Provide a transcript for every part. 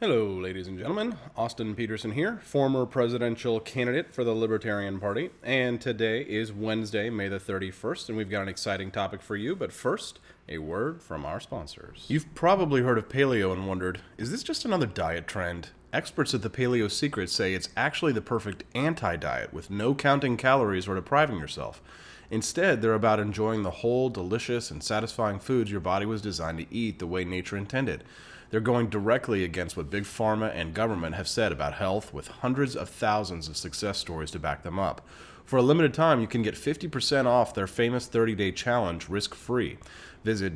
Hello, ladies and gentlemen. Austin Peterson here, former presidential candidate for the Libertarian Party. And today is Wednesday, May the 31st, and we've got an exciting topic for you. But first, a word from our sponsors. You've probably heard of paleo and wondered, is this just another diet trend? Experts at the Paleo Secret say it's actually the perfect anti-diet with no counting calories or depriving yourself. Instead, they're about enjoying the whole, delicious, and satisfying foods your body was designed to eat the way nature intended. They're going directly against what Big Pharma and government have said about health, with hundreds of thousands of success stories to back them up. For a limited time, you can get 50% off their famous 30-day challenge risk-free. Visit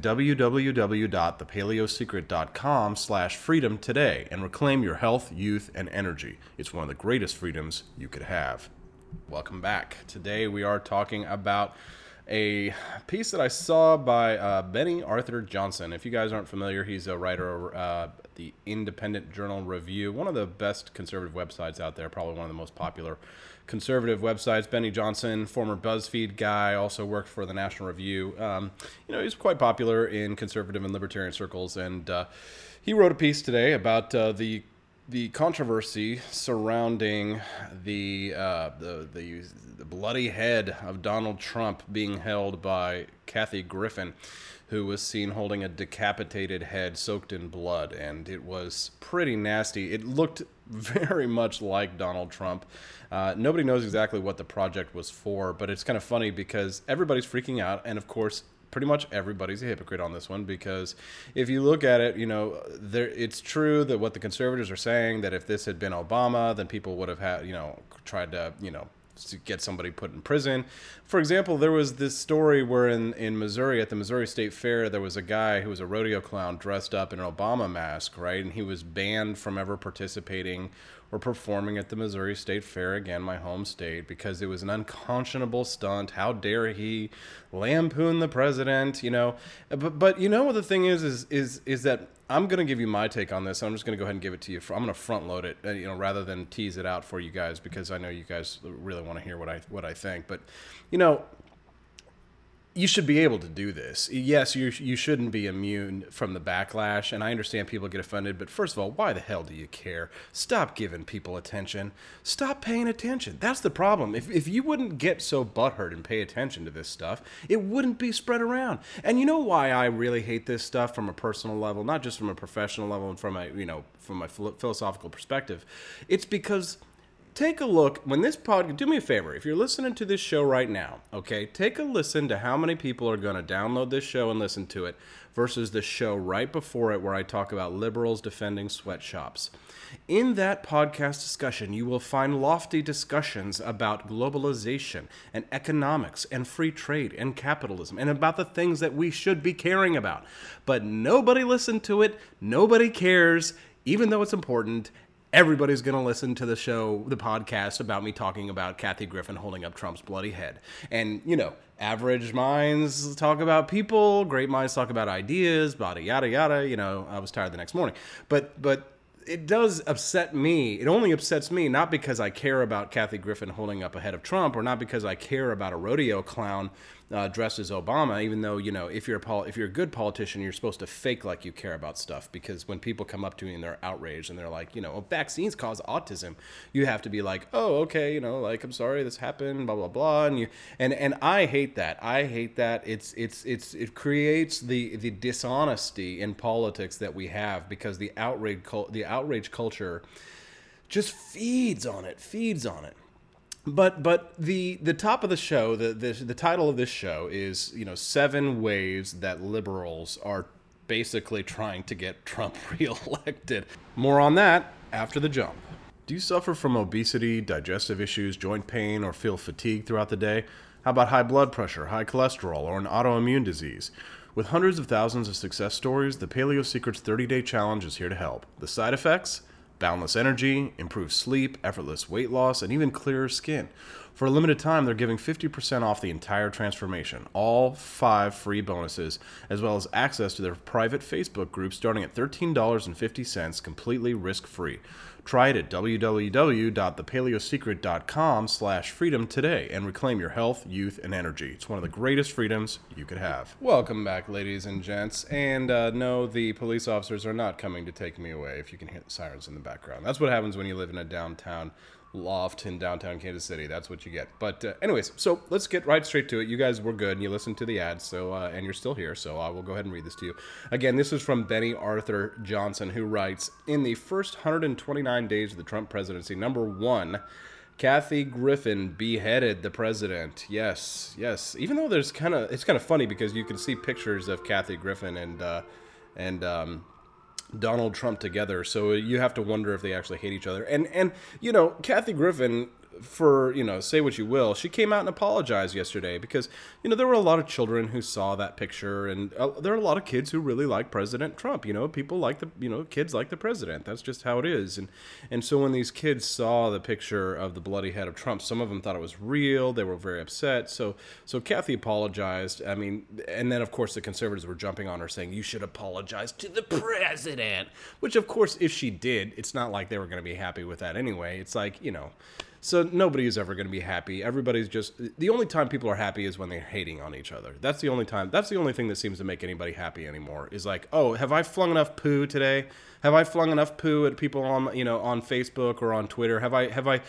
www.thepaleosecret.com/freedom today and reclaim your health, youth, and energy. It's one of the greatest freedoms you could have. Welcome back. Today we are talking about a piece that I saw by Benny Arthur Johnson. If you guys aren't familiar, he's a writer of the Independent Journal Review, one of the best conservative websites out there, probably one of the most popular conservative websites. Benny Johnson, former BuzzFeed guy, also worked for the National Review. He's quite popular in conservative and libertarian circles, and he wrote a piece today about the controversy surrounding the bloody head of Donald Trump being held by Kathy Griffin, who was seen holding a decapitated head soaked in blood, and it was pretty nasty. It looked very much like Donald Trump. Nobody knows exactly what the project was for, but it's kind of funny because everybody's freaking out, and of course, pretty much everybody's a hypocrite on this one, because if you look at it, it's true that what the conservatives are saying, that if this had been Obama, then people would have had, tried to get somebody put in prison. For example, there was this story where in Missouri, at the Missouri State Fair, there was a guy who was a rodeo clown dressed up in an Obama mask, right? And he was banned from ever participating or performing at the Missouri State Fair, again, my home state, because it was an unconscionable stunt. How dare he lampoon the president, But what the thing is that I'm going to give you my take on this. I'm just going to go ahead and give it to you. I'm going to front load it, rather than tease it out for you guys, because I know you guys really want to hear what I think. But, you should be able to do this. Yes, you shouldn't be immune from the backlash, and I understand people get offended, but first of all, why the hell do you care? Stop giving people attention. Stop paying attention. That's the problem. If you wouldn't get so butthurt and pay attention to this stuff, it wouldn't be spread around. And you know why I really hate this stuff from a personal level, not just from a professional level and from a philosophical perspective. It's because take a look when this do me a favor. If you're listening to this show right now, okay, take a listen to how many people are going to download this show and listen to it versus the show right before it where I talk about liberals defending sweatshops. In that podcast discussion, you will find lofty discussions about globalization and economics and free trade and capitalism and about the things that we should be caring about. But nobody listened to it. Nobody cares, even though it's important. Everybody's going to listen to the podcast about me talking about Kathy Griffin holding up Trump's bloody head. And, average minds talk about people, great minds talk about ideas, yada, yada. I was tired the next morning. But it does upset me. It only upsets me, not because I care about Kathy Griffin holding up a head of Trump, or not because I care about a rodeo clown dressed as Obama, even though, if you're a good politician, you're supposed to fake like you care about stuff, because when people come up to me and they're outraged and they're like, vaccines cause autism, you have to be like, oh, okay, I'm sorry this happened, blah, blah, blah. And I hate that. It creates the dishonesty in politics that we have, because the outrage culture just feeds on it. But the top of the show, the title of this show is 7 ways that liberals are basically trying to get Trump reelected. More on that after the jump. Do you suffer from obesity, digestive issues, joint pain, or feel fatigued throughout the day? How about high blood pressure, high cholesterol, or an autoimmune disease? With hundreds of thousands of success stories, the Paleo Secret's 30-day challenge is here to help. The side effects? Boundless energy, improved sleep, effortless weight loss, and even clearer skin. For a limited time, they're giving 50% off the entire transformation, all 5 free bonuses, as well as access to their private Facebook group starting at $13.50, completely risk-free. Try it at www.thepaleosecret.com/freedom today and reclaim your health, youth, and energy. It's one of the greatest freedoms you could have. Welcome back, ladies and gents. And no, the police officers are not coming to take me away, if you can hear the sirens in the background. That's what happens when you live in a downtown loft in downtown Kansas City. That's what you get. But anyways, so let's get right straight to it. You guys were good and you listened to the ads, so and you're still here, so I will go ahead and read this to you. Again, this is from Benny Arthur Johnson, who writes, in the first 129 days of the Trump presidency, number 1, Kathy Griffin beheaded the president. Yes. Even though it's kind of funny because you can see pictures of Kathy Griffin and Donald Trump together, so you have to wonder if they actually hate each other. And you know, Kathy Griffin, for, you know, say what you will, she came out and apologized yesterday because, you know, there were a lot of children who saw that picture, and there are a lot of kids who really like President Trump. You know, people like kids like the president. That's just how it is. And so when these kids saw the picture of the bloody head of Trump, some of them thought it was real. They were very upset. So Kathy apologized. I mean, and then of course the conservatives were jumping on her saying, you should apologize to the president, which of course, if she did, it's not like they were going to be happy with that anyway. It's like, you know, so nobody is ever going to be happy. Everybody's just, the only time people are happy is when they're hating on each other. That's the only time, that's the only thing that seems to make anybody happy anymore, is like, oh, have I flung enough poo today? Have I flung enough poo at people on, you know, on Facebook or on Twitter? Have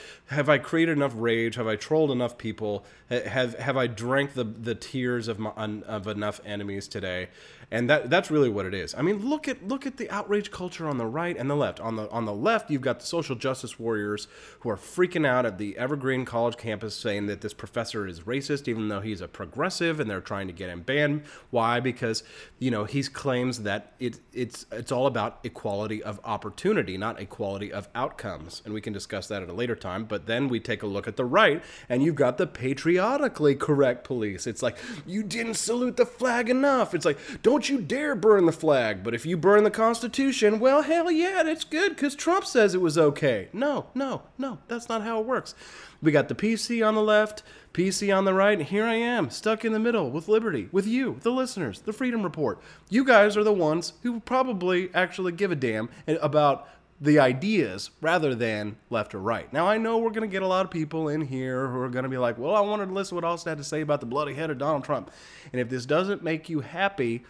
I created enough rage? Have I trolled enough people? Have I drank the tears of enough enemies today? And that's really what it is. I mean, look at the outrage culture on the right and the left. On the left, you've got the social justice warriors who are freaking out at the Evergreen College campus saying that this professor is racist, even though he's a progressive, and they're trying to get him banned. Why? Because, you know, he claims that it's all about equality of opportunity, not equality of outcomes. And we can discuss that at a later time. But then we take a look at the right, and you've got the patriotically correct police. It's like, you didn't salute the flag enough. It's like, don't you dare burn the flag. But if you burn the Constitution, well, hell yeah, that's good because Trump says it was okay. No, that's not how it works. We got the PC on the left, PC on the right, and here I am, stuck in the middle with Liberty, with you, the listeners, the Freedom Report. You guys are the ones who probably actually give a damn about the ideas rather than left or right. Now, I know we're going to get a lot of people in here who are going to be like, well, I wanted to listen to what Austin had to say about the bloody head of Donald Trump. And if this doesn't make you happy,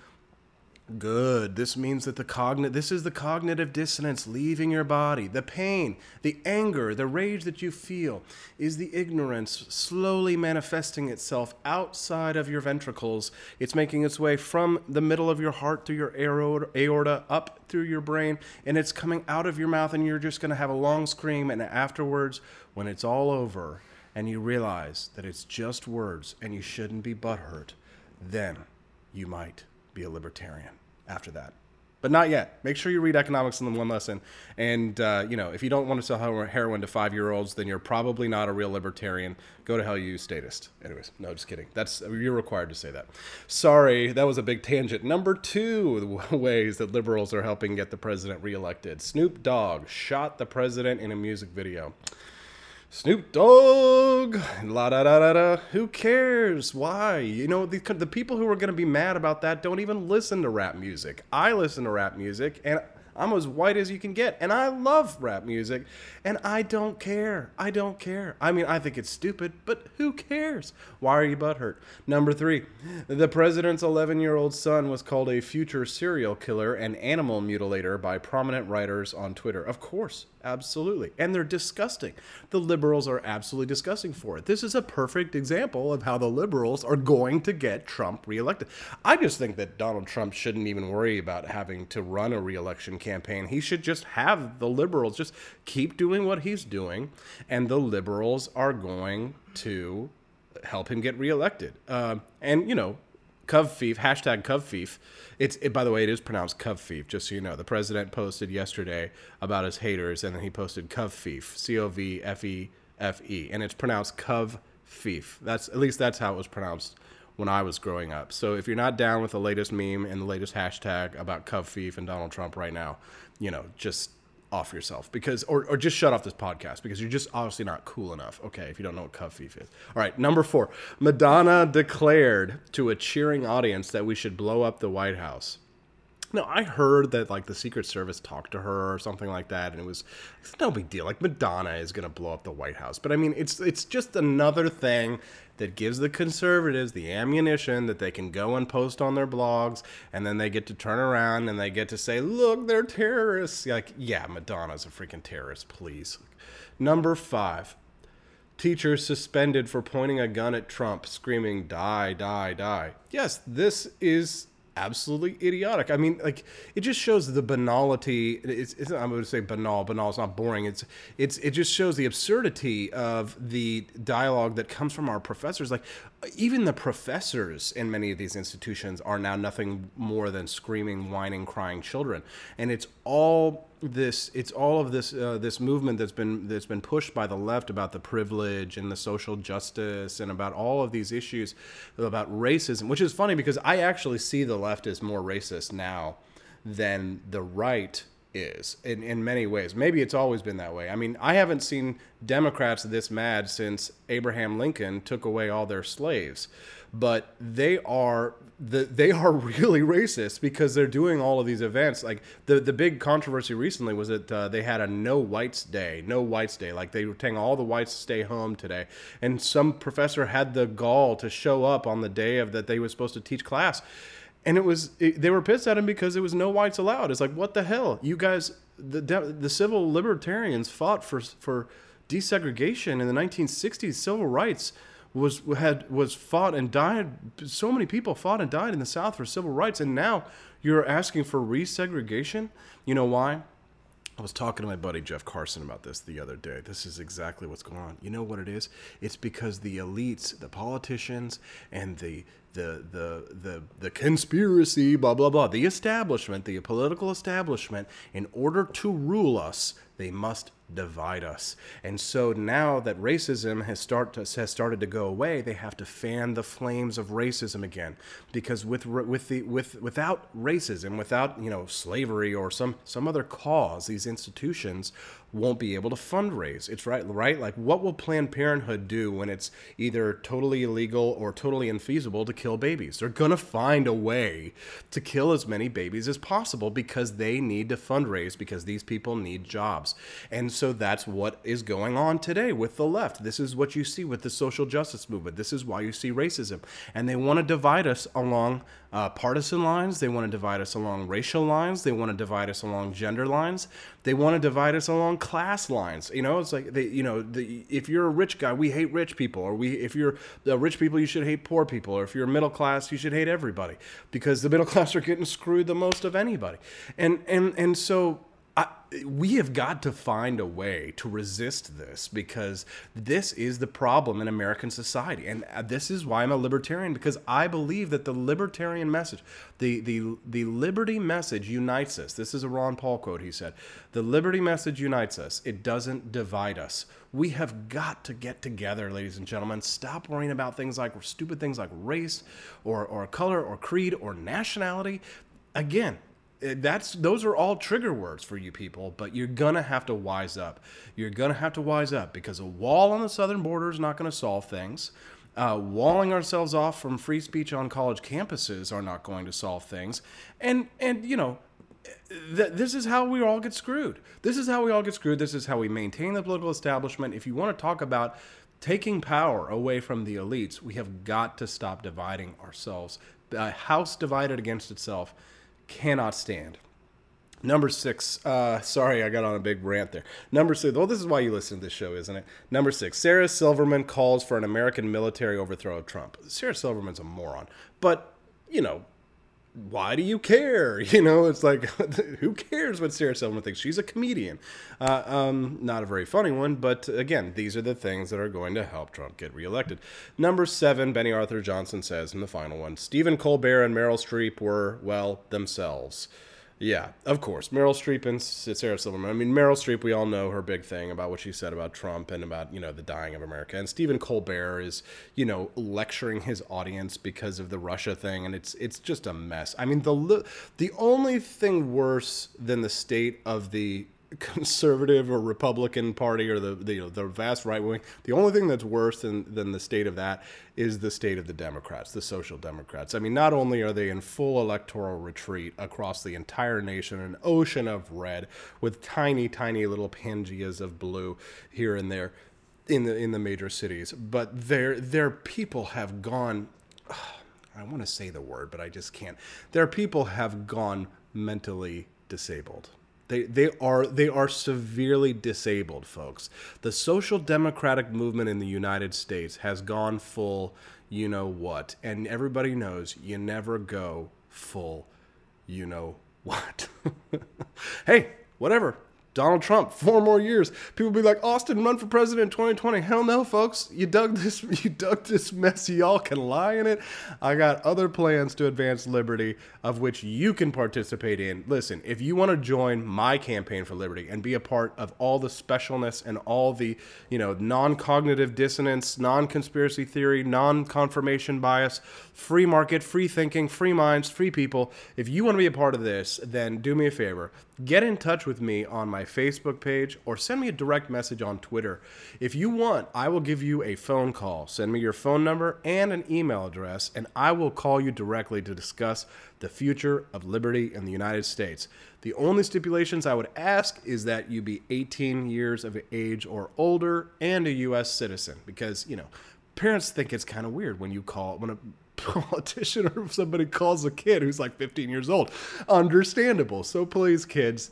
good. This means that this is the cognitive dissonance leaving your body. The pain, the anger, the rage that you feel is the ignorance slowly manifesting itself outside of your ventricles. It's making its way from the middle of your heart through your aorta up through your brain, and it's coming out of your mouth, and you're just going to have a long scream, and afterwards, when it's all over, and you realize that it's just words and you shouldn't be butthurt, then you might be a libertarian after that. But not yet. Make sure you read Economics in One Lesson. And, you know, if you don't want to sell heroin to 5-year-olds, then you're probably not a real libertarian. Go to hell, you statist. Anyways, no, just kidding. You're required to say that. Sorry, that was a big tangent. Number 2 ways that liberals are helping get the president reelected. Snoop Dogg shot the president in a music video. Snoop Dogg, la da da da da. Who cares? Why? You know, the people who are going to be mad about that don't even listen to rap music. I listen to rap music, and I'm as white as you can get, and I love rap music, and I don't care. I don't care. I mean, I think it's stupid, but who cares? Why are you butthurt? Number 3, the president's 11-year-old son was called a future serial killer and animal mutilator by prominent writers on Twitter. Of course. Absolutely. And they're disgusting. The liberals are absolutely disgusting for it. This is a perfect example of how the liberals are going to get Trump reelected. I just think that Donald Trump shouldn't even worry about having to run a reelection campaign. He should just have the liberals just keep doing what he's doing, and the liberals are going to help him get reelected. And, you know, Covfeef, hashtag Covfeef. By the way, it is pronounced Covfeef, just so you know. The president posted yesterday about his haters, and then he posted Covfeef, C-O-V-F-E-F-E, and it's pronounced Covfeef. At least that's how it was pronounced when I was growing up. So if you're not down with the latest meme and the latest hashtag about Covfeef and Donald Trump right now, you know, just off yourself because, or just shut off this podcast because you're just obviously not cool enough. Okay, if you don't know what Covfefe is. All right, number 4, Madonna declared to a cheering audience that we should blow up the White House. No, I heard that like the Secret Service talked to her or something like that, and it's no big deal. Like Madonna is gonna blow up the White House, but I mean, it's just another thing that gives the conservatives the ammunition that they can go and post on their blogs, and then they get to turn around and they get to say, "Look, they're terrorists." Like, yeah, Madonna's a freaking terrorist, please. Number 5. Teachers suspended for pointing a gun at Trump, screaming, "Die, die, die." Yes, this is absolutely idiotic. I mean, like, it just shows the banality. I'm going to say banal. Banal is not boring. It just shows the absurdity of the dialogue that comes from our professors. Like, even the professors in many of these institutions are now nothing more than screaming, whining, crying children. And it's all of this movement that's been pushed by the left about the privilege and the social justice and about all of these issues about racism, which is funny because I actually see the left as more racist now than the right is in many ways. Maybe it's always been that way. I mean, I haven't seen Democrats this mad since Abraham Lincoln took away all their slaves, but they are really racist because they're doing all of these events. Like the big controversy recently was that they had a no whites day. Like they were telling all the whites to stay home today, and some professor had the gall to show up on the day of that they were supposed to teach class. And they were pissed at him because there was no whites allowed. It's like, what the hell? You guys, the civil libertarians fought for desegregation in the 1960s. Civil rights was fought and died. So many people fought and died in the South for civil rights. And now you're asking for resegregation? You know why? I was talking to my buddy Jeff Carson about this the other day. This is exactly what's going on. You know what it is? It's because the elites, the politicians, and the conspiracy, blah, blah, blah, the establishment, the political establishment, in order to rule us, they must divide us. And so now that racism has started to go away, they have to fan the flames of racism again. Because without racism, without slavery or some other cause, these institutions won't be able to fundraise. It's right? Like, what will Planned Parenthood do when it's either totally illegal or totally infeasible to kill babies? They're going to find a way to kill as many babies as possible because they need to fundraise, because these people need jobs. And so that's what is going on today with the left. This is what you see with the social justice movement. This is why you see racism. And they want to divide us along partisan lines. They want to divide us along racial lines. They want to divide us along gender lines. They want to divide us along class lines. It's like if you're a rich guy, we hate rich people, or if you're rich people, you should hate poor people, or if you're middle class, you should hate everybody, because the middle class are getting screwed the most of anybody. And so we have got to find a way to resist this, because this is the problem in American society. And this is why I'm a libertarian, because I believe that the libertarian message, the liberty message unites us. This is a Ron Paul quote. He said, "The liberty message unites us. It doesn't divide us." We have got to get together, ladies and gentlemen. Stop worrying about stupid things like race or color or creed or nationality. Again, those are all trigger words for you people, but you're gonna have to wise up. You're gonna have to wise up, because a wall on the southern border is not gonna solve things. Walling ourselves off from free speech on college campuses are not going to solve things. And this is how we all get screwed. This is how we maintain the political establishment. If you want to talk about taking power away from the elites, we have got to stop dividing ourselves. A house divided against itself cannot stand. Number 6. Sorry, I got on a big rant there. Number 6. Well, this is why you listen to this show, isn't it? Number 6. Sarah Silverman calls for an American military overthrow of Trump. Sarah Silverman's a moron. But, why do you care? It's like, who cares what Sarah Silverman thinks? She's a comedian. Not a very funny one, but again, these are the things that are going to help Trump get reelected. Number 7, Benny Arthur Johnson says in the final one, Stephen Colbert and Meryl Streep were, themselves. Yeah, of course. Meryl Streep and Sarah Silverman. I mean, Meryl Streep, we all know her big thing about what she said about Trump and about, the dying of America. And Stephen Colbert is, lecturing his audience because of the Russia thing. And it's just a mess. I mean, the only thing worse than the state of the conservative or Republican Party or the vast right wing. The only thing that's worse than the state of that is the state of the Democrats, the Social Democrats. I mean, not only are they in full electoral retreat across the entire nation, an ocean of red with tiny, tiny little Pangeas of blue here and there in the major cities, but their people have gone. I want to say the word, but I just can't. Their people have gone mentally disabled. They are severely disabled, folks. The social democratic movement in the United States has gone full, you know what, and everybody knows you never go full, you know what. Hey, whatever. Donald Trump, 4 more years. People be like, Austin, run for president in 2020. Hell no, folks. You dug this mess. Y'all can lie in it. I got other plans to advance liberty, of which you can participate in. Listen, if you want to join my campaign for liberty and be a part of all the specialness and all the, non-cognitive dissonance, non-conspiracy theory, non-confirmation bias, free market, free thinking, free minds, free people, if you want to be a part of this, then do me a favor. Get in touch with me on my Facebook page or send me a direct message on Twitter. If you want, I will give you a phone call. Send me your phone number and an email address, and I will call you directly to discuss the future of liberty in the United States. The only stipulations I would ask is that you be 18 years of age or older and a U.S. citizen, because, parents think it's kind of weird when a politician or somebody calls a kid who's like 15 years old. Understandable. So please, kids,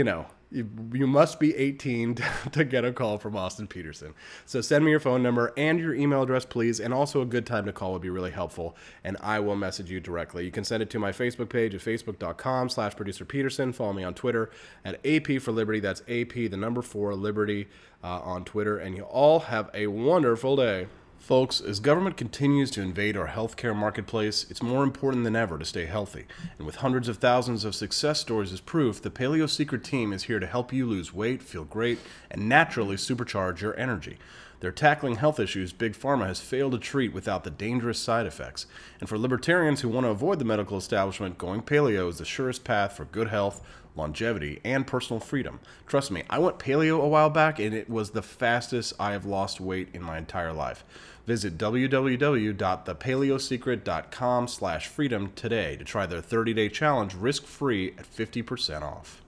you must be 18 to get a call from Austin Peterson. So send me your phone number and your email address, please. And also a good time to call would be really helpful. And I will message you directly. You can send it to my Facebook page at facebook.com/producer Peterson. Follow me on Twitter at AP for Liberty. That's AP, the number 4, Liberty on Twitter. And you all have a wonderful day. Folks, as government continues to invade our healthcare marketplace, it's more important than ever to stay healthy. And with hundreds of thousands of success stories as proof, the Paleo Secret team is here to help you lose weight, feel great, and naturally supercharge your energy. They're tackling health issues Big Pharma has failed to treat without the dangerous side effects. And for libertarians who want to avoid the medical establishment, going paleo is the surest path for good health, longevity, and personal freedom. Trust me, I went paleo a while back, and it was the fastest I have lost weight in my entire life. Visit www.thepaleosecret.com/freedom today to try their 30-day challenge risk-free at 50% off.